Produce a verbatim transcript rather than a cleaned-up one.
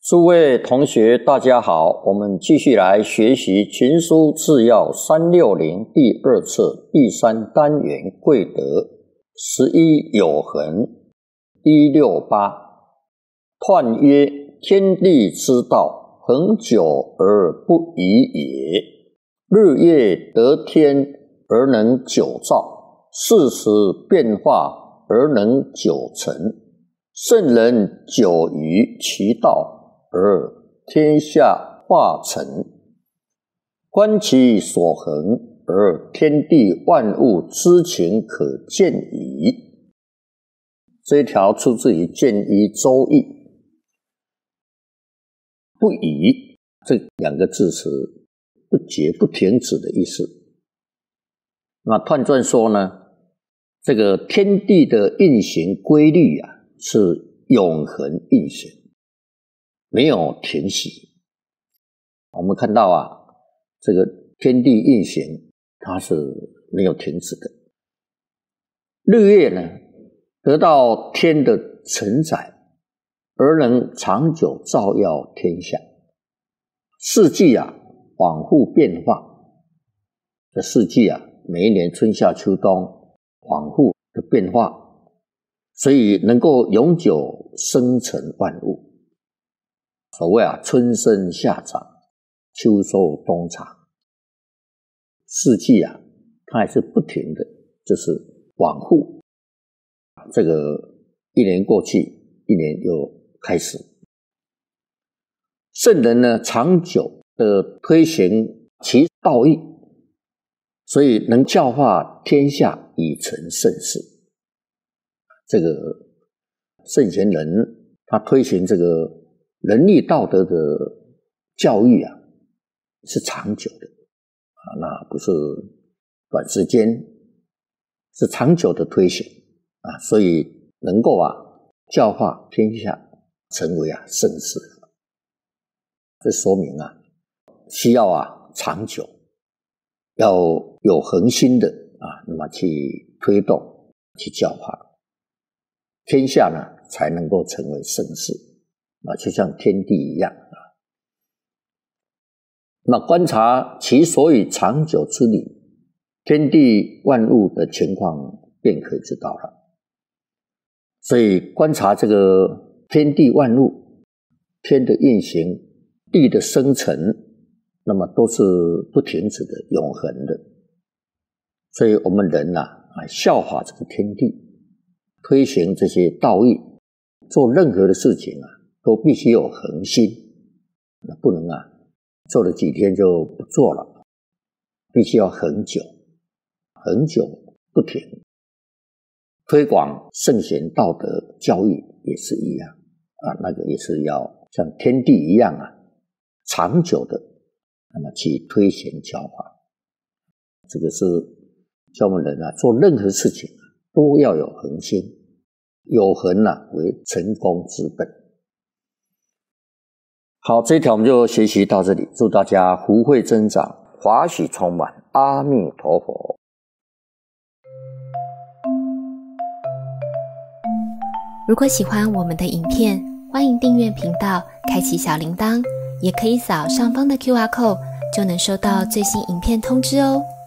诸位同学大家好，我们继续来学习群书治要三六零第二册第三单元贵德十一有恒一六八。彖曰：天地之道，恒久而不移也。日月得天而能久照，四时变化而能久成。圣人久于其道，而天下化成。观其所恒，而天地万物之情可见矣。这一条出自于建一周易。不已这两个字词，不绝不停止的意思。那彖传说呢，这个天地的运行规律啊，是永恒运行，没有停息。我们看到啊，这个天地运行它是没有停止的。日月呢，得到天的承载，而能长久照耀天下。四季啊，往复变化。这四季啊，每一年春夏秋冬往复的变化，所以能够永久生成万物。所谓啊，春生夏长，秋收冬藏。四季啊，它还是不停的，就是往复。这个一年过去，一年又开始。圣人呢，长久的推行其道义，所以能教化天下以成圣事。这个圣贤人他推行这个仁义道德的教育啊，是长久的啊，那不是短时间，是长久的推行啊，所以能够啊教化天下，成为啊圣事。这说明啊，需要啊长久，要有恒心的啊，那么去推动、去教化天下呢，才能够成为圣事啊，就像天地一样啊。那观察其所以长久之理，天地万物的情况便可以知道了。所以观察这个天地万物，天的运行，地的生成，那么都是不停止的、永恒的。所以我们人啊，啊效法这个天地，推行这些道义，做任何的事情啊，都必须有恒心，不能啊做了几天就不做了，必须要很久，很久不停。推广圣贤道德教育也是一样啊，那个也是要像天地一样啊，长久的那么去推行教化。这个是教我们人啊，做任何事情啊，都要有恒心，有恒啊为成功之本。好，这一条我们就学习到这里，祝大家福慧增长，华喜充满，阿弥陀佛。 如果喜欢我们的影片，欢迎订阅频道，开启小铃铛，也可以扫上方的 Q R code， 就能收到最新影片通知哦。